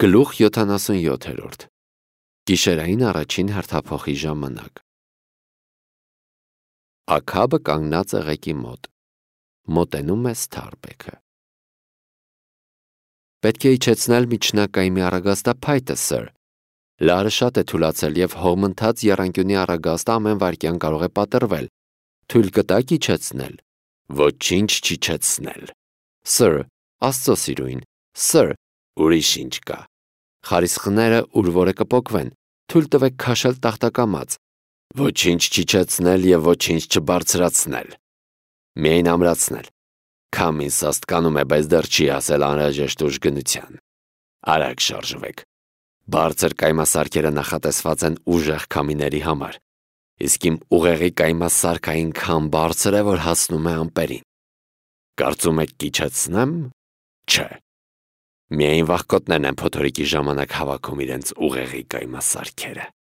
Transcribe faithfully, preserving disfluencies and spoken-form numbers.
Գլուխ յոթանասունյոթերորդ Գիշերային առաջին հերթափոխի ժամանակ Աքաբը կանգնած է ղեկի մոտ, մոտենում է Սթարբեքը: Պետք է իջեցնել միջնակայմի առագաստափայտը, սըր: Լարը շատ է թուլացել և հողմընթաց եռանկյունի առագաստը ամեն վայրկյան կարող է պատռվել: Թույլ կտա՞ք իջեցնել: Ոչինչ չիջեցնել: Սըր, աստծո սիրուն, սըր, ուրիշ ինչ կա: Խարիսխները ուր որ է կպոկվեն: Թույլ տվեք քաշել տախտակամած: Ոչինչ չիջեցնել և ոչինչ չբարձրացնել: Միայն ամրացնել: Քամին սաստկանում է, բայց դեռ չի հասել անհրաժեշտ ուժգնության: Արագ շարժվեք: Բարձր կայմասարքերը նախատեսված են ուժեղ քամիների համար: Իսկ իմ ուղեղի կայմասարքն այնքան բարձր է, որ հասնում է ամպերին: Կարծում եք կիջեցնե՞մ: Չէ: Միայն վախկոտներն են փոթորիկի ժամանակ հավաքում իրենց ուղեղի կայմասարքերը: